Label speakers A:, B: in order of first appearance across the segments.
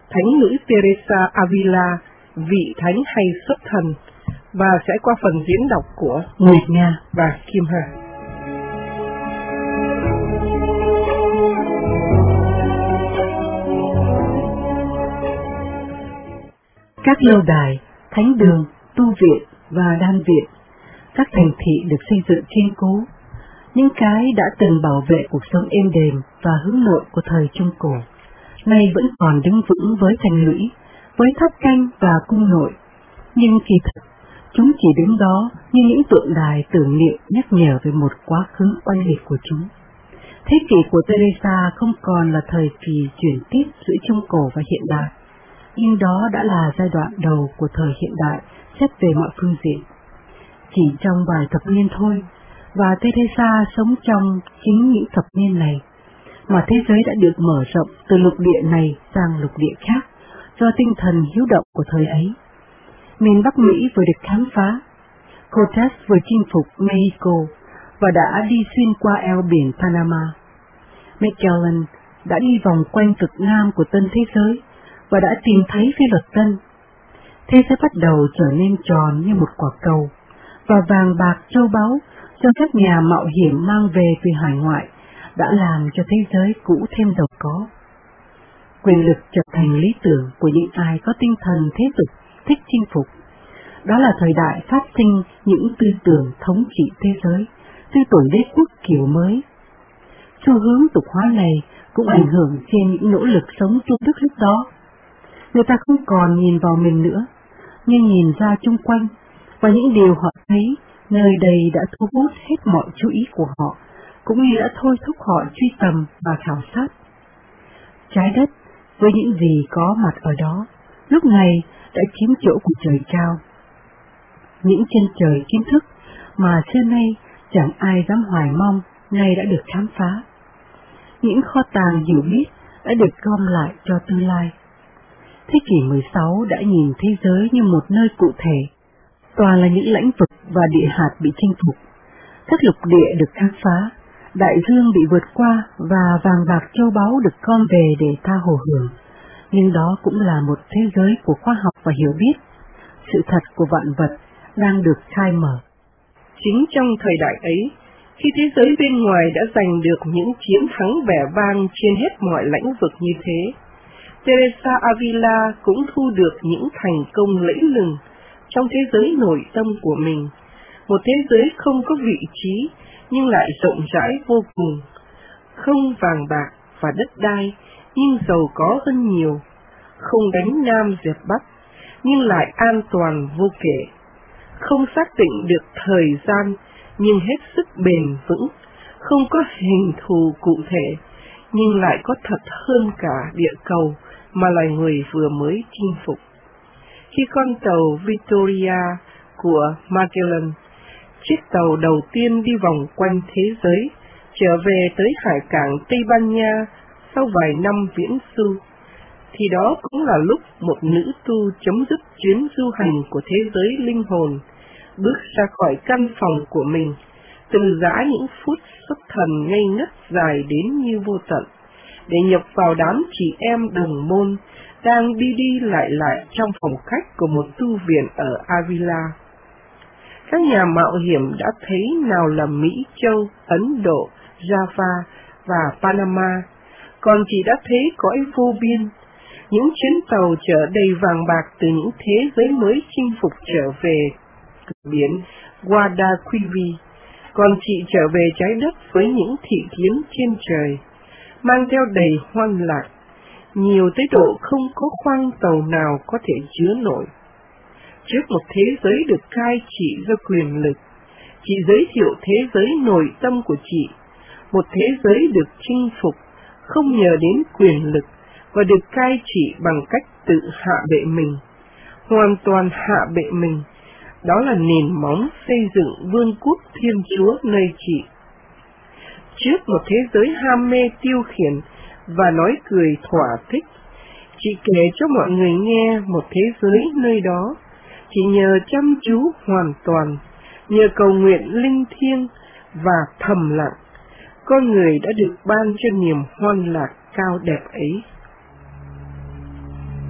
A: Thánh nữ Teresa Avila, vị thánh hay xuất thần, và sẽ qua phần diễn đọc của
B: Nguyệt Nga
A: và Kim Hà.
B: Các lâu đài, thánh đường, tu viện và đan viện, các thành thị được xây dựng kiên cố, những cái đã từng bảo vệ cuộc sống êm đềm và hướng nội của thời Trung Cổ, nay vẫn còn đứng vững với thành lũy, với tháp canh và cung nội, nhưng kỳ thực chúng chỉ đứng đó như những tượng đài tưởng niệm nhắc nhở về một quá khứ oanh liệt của chúng. Thế kỷ của Teresa không còn là thời kỳ chuyển tiếp giữa Trung Cổ và hiện đại, nhưng đó đã là giai đoạn đầu của thời hiện đại xét về mọi phương diện. Chỉ trong vài thập niên thôi, và Teresa sống trong chính những thập niên này, mà thế giới đã được mở rộng từ lục địa này sang lục địa khác, do tinh thần hiếu động của thời ấy. Miền Bắc Mỹ vừa được khám phá, Cortés vừa chinh phục Mexico và đã đi xuyên qua eo biển Panama. Magellan đã đi vòng quanh cực nam của tân thế giới và đã tìm thấy phi luật tân. Thế giới bắt đầu trở nên tròn như một quả cầu, và vàng bạc châu báu do các nhà mạo hiểm mang về từ hải ngoại đã làm cho thế giới cũ thêm giàu có. Quyền lực trở thành lý tưởng của những ai có tinh thần thế tục thích chinh phục. Đó là thời đại phát sinh những tư tưởng thống trị thế giới, tư tưởng đế quốc kiểu mới. Xu hướng tục hóa này cũng ảnh hưởng trên những nỗ lực sống tu đức lúc đó. Người ta không còn nhìn vào mình nữa, nhưng nhìn ra chung quanh, và những điều họ thấy nơi đây đã thu hút hết mọi chú ý của họ, cũng như đã thôi thúc họ truy tầm và khảo sát. Trái đất, với những gì có mặt ở đó, lúc này đã chiếm chỗ của trời cao. Những chân trời kiến thức mà xưa nay chẳng ai dám hoài mong, nay đã được khám phá. Những kho tàng hiểu biết đã được gom lại cho tương lai. Thế kỷ 16 đã nhìn thế giới như một nơi cụ thể, toàn là những lãnh vực và địa hạt bị chinh phục. Các lục địa được khám phá, đại dương bị vượt qua và vàng bạc châu báu được gom về để tha hồ hưởng. Nhưng đó cũng là một thế giới của khoa học và hiểu biết. Sự thật của vạn vật đang được khai mở.
A: Chính trong thời đại ấy, khi thế giới bên ngoài đã giành được những chiến thắng vẻ vang trên hết mọi lãnh vực như thế, Teresa Avila cũng thu được những thành công lẫy lừng trong thế giới nội tâm của mình, một thế giới không có vị trí nhưng lại rộng rãi vô cùng, không vàng bạc và đất đai nhưng giàu có hơn nhiều, không đánh Nam dẹp Bắc nhưng lại an toàn vô kể, không xác định được thời gian nhưng hết sức bền vững, không có hình thù cụ thể nhưng lại có thật hơn cả địa cầu mà loài người vừa mới chinh phục. Khi con tàu Victoria của Magellan, chiếc tàu đầu tiên đi vòng quanh thế giới, trở về tới hải cảng Tây Ban Nha sau vài năm viễn du, thì đó cũng là lúc một nữ tu chấm dứt chuyến du hành của thế giới linh hồn, bước ra khỏi căn phòng của mình, từ giã những phút xuất thần ngây ngất dài đến như vô tận, để nhập vào đám chị em đồng môn đang đi lại trong phòng khách của một tu viện ở Avila. Các nhà mạo hiểm đã thấy nào là Mỹ Châu, Ấn Độ, Java và Panama, còn chị đã thấy cõi vô biên, những chuyến tàu chở đầy vàng bạc từ những thế giới mới chinh phục trở về biển Guadalquivir, còn chị trở về trái đất với những thị kiến trên trời, mang theo đầy hoan lạc, nhiều tới độ không có khoang tàu nào có thể chứa nổi. Trước một thế giới được cai trị do quyền lực, chị giới thiệu thế giới nội tâm của chị, một thế giới được chinh phục không nhờ đến quyền lực và được cai trị bằng cách tự hạ bệ mình, hoàn toàn hạ bệ mình. Đó là nền móng xây dựng vương quốc Thiên Chúa nơi chị. Trước một thế giới ham mê tiêu khiển và nói cười thỏa thích, chị kể cho mọi người nghe một thế giới nơi đó. Chị nhờ chăm chú hoàn toàn, nhờ cầu nguyện linh thiêng và thầm lặng, con người đã được ban cho niềm hoan lạc cao đẹp ấy.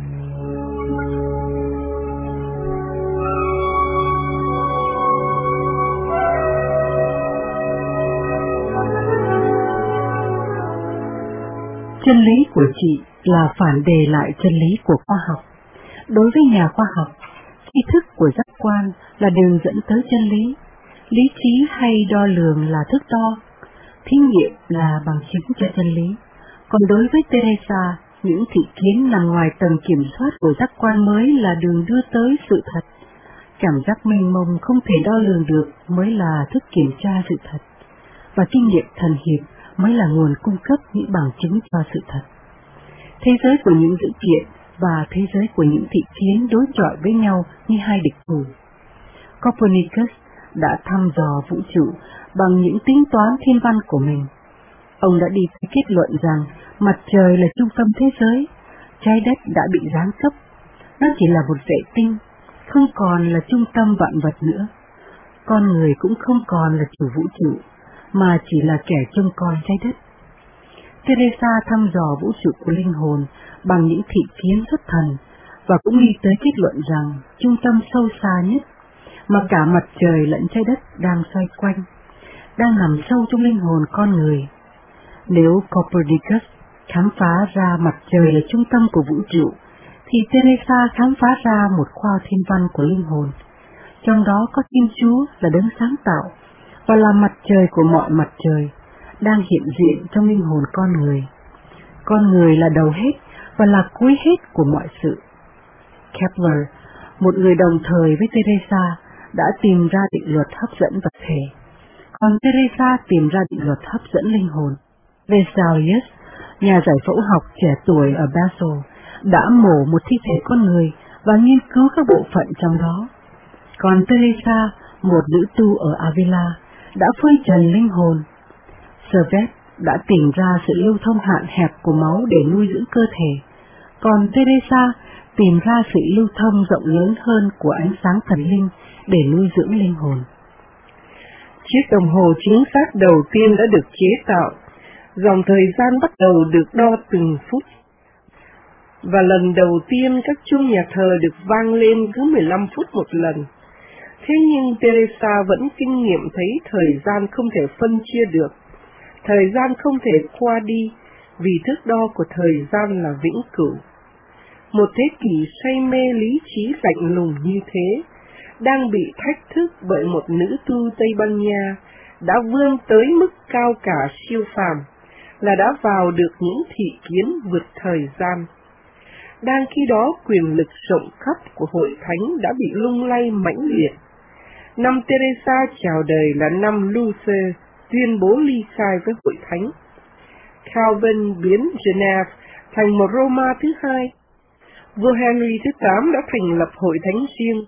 B: Chân lý của chị là phản đề lại chân lý của khoa học. Đối với nhà khoa học, tri thức của giác quan là đường dẫn tới chân lý, lý trí hay đo lường là thước đo, thí nghiệm là bằng chứng cho chân lý. Còn đối với Teresa, những thị kiến nằm ngoài tầm kiểm soát của giác quan mới là đường đưa tới sự thật. Cảm giác mênh mông không thể đo lường được mới là thức kiểm tra sự thật, và kinh nghiệm thần hiệp mới là nguồn cung cấp những bằng chứng cho sự thật. Thế giới của những dữ kiện và thế giới của những thị kiến đối chọi với nhau như hai địch thủ. Copernicus đã thăm dò vũ trụ bằng những tính toán thiên văn của mình. Ông đã đi tới kết luận rằng mặt trời là trung tâm thế giới, trái đất đã bị giáng cấp, nó chỉ là một vệ tinh, không còn là trung tâm vạn vật nữa. Con người cũng không còn là chủ vũ trụ, mà chỉ là kẻ trông coi trái đất. Teresa thăm dò vũ trụ của linh hồn bằng những thị kiến xuất thần, và cũng đi tới kết luận rằng trung tâm sâu xa nhất, mà cả mặt trời lẫn trái đất đang xoay quanh, đang nằm sâu trong linh hồn con người. Nếu Copernicus khám phá ra mặt trời là trung tâm của vũ trụ, thì Teresa khám phá ra một khoa thiên văn của linh hồn. Trong đó có Thiên Chúa là đấng sáng tạo, và là mặt trời của mọi mặt trời, đang hiện diện trong linh hồn con người. Con người là đầu hết và là cuối hết của mọi sự. Kepler, một người đồng thời với Teresa, đã tìm ra định luật hấp dẫn vật thể, còn Teresa tìm ra định luật hấp dẫn linh hồn. Vesalius, nhà giải phẫu học trẻ tuổi ở Basel, đã mổ một thi thể con người và nghiên cứu các bộ phận trong đó. Còn Teresa, một nữ tu ở Avila, đã phơi trần linh hồn. Servet đã tìm ra sự lưu thông hạn hẹp của máu để nuôi dưỡng cơ thể, còn Teresa tìm ra sự lưu thông rộng lớn hơn của ánh sáng thần linh để nuôi dưỡng linh hồn.
A: Chiếc đồng hồ chính xác đầu tiên đã được chế tạo, dòng thời gian bắt đầu được đo từng phút, và lần đầu tiên các chuông nhà thờ được vang lên cứ 15 phút một lần. Thế nhưng Teresa vẫn kinh nghiệm thấy thời gian không thể phân chia được, thời gian không thể qua đi, vì thước đo của thời gian là vĩnh cửu. Một thế kỷ say mê lý trí lạnh lùng như thế, đang bị thách thức bởi một nữ tu Tây Ban Nha, đã vươn tới mức cao cả siêu phàm, là đã vào được những thị kiến vượt thời gian. Đang khi đó quyền lực rộng khắp của hội thánh đã bị lung lay mãnh liệt. Năm Teresa chào đời là năm Luther tuyên bố ly khai với hội thánh. Calvin biến Geneva thành một Roma thứ hai. Vua Henry thứ 8 đã thành lập hội thánh riêng,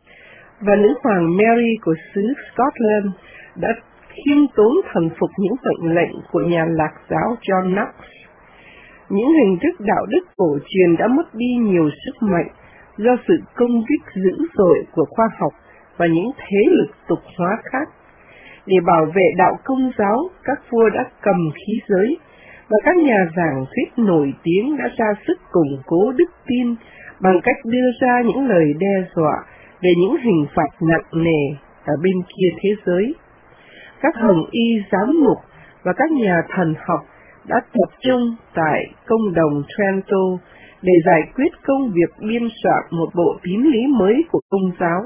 A: và nữ hoàng Mary của xứ Scotland đã khiêm tốn thần phục những mệnh lệnh của nhà lạc giáo John Knox. Những hình thức đạo đức cổ truyền đã mất đi nhiều sức mạnh do sự công kích dữ dội của khoa học và những thế lực tục hóa khác. Để bảo vệ đạo Công giáo, các vua đã cầm khí giới, và các nhà giảng thuyết nổi tiếng đã ra sức củng cố đức tin bằng cách đưa ra những lời đe dọa về những hình phạt nặng nề ở bên kia thế giới. Các hồng y giám mục và các nhà thần học đã tập trung tại công đồng Trento để giải quyết công việc biên soạn một bộ tín lý mới của Công giáo.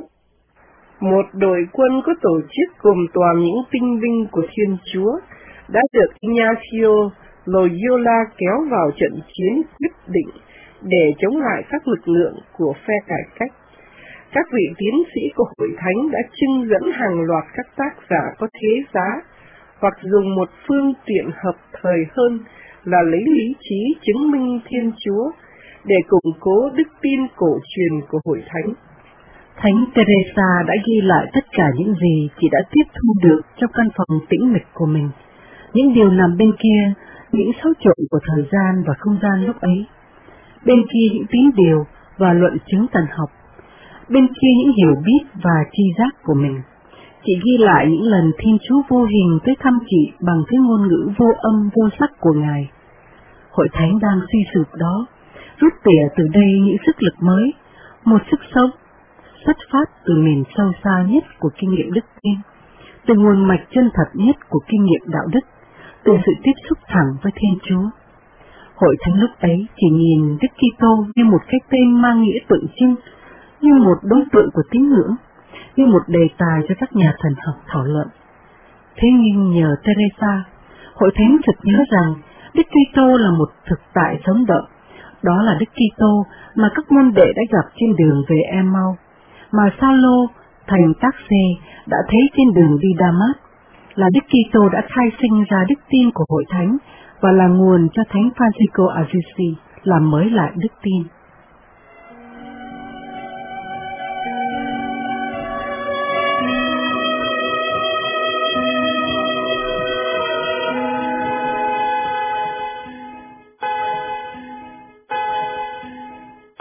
A: Một đội quân có tổ chức gồm toàn những tinh binh của Thiên Chúa đã được Ignacio Loyola kéo vào trận chiến quyết định để chống lại các lực lượng của phe cải cách. Các vị tiến sĩ của hội thánh đã trưng dẫn hàng loạt các tác giả có thế giá, hoặc dùng một phương tiện hợp thời hơn là lấy lý trí chứng minh Thiên Chúa để củng cố đức tin cổ truyền của hội thánh.
B: Thánh Teresa đã ghi lại tất cả những gì chị đã tiếp thu được trong căn phòng tĩnh mịch của mình, những điều nằm bên kia, những xáo trộn của thời gian và không gian lúc ấy. Bên kia những tín điều và luận chứng thần học, bên kia những hiểu biết và tri giác của mình. Chị ghi lại những lần Thiên Chúa vô hình tới thăm chị bằng cái ngôn ngữ vô âm vô sắc của Ngài. Hội thánh đang suy sụp đó, rút tỉa từ đây những sức lực mới, một sức sống, xuất phát từ miền sâu xa nhất của kinh nghiệm đức tin, từ nguồn mạch chân thật nhất của kinh nghiệm đạo đức, từ sự tiếp xúc thẳng với Thiên Chúa. Hội thánh lúc ấy chỉ nhìn Đức Kitô như một cái tên mang nghĩa tượng trưng, như một đối tượng của tín ngưỡng, như một đề tài cho các nhà thần học thảo luận. Thế nhưng nhờ Teresa, Hội thánh chợt nhớ rằng Đức Kitô là một thực tại sống động. Đó là Đức Kitô mà các môn đệ đã gặp trên đường về Emau, mà Sao-lô thành Tác-xê đã thấy trên đường đi Đa-mát, là Đức Kitô đã khai sinh ra đức tin của Hội thánh và là nguồn cho Thánh Francisco Assisi làm mới lại đức tin.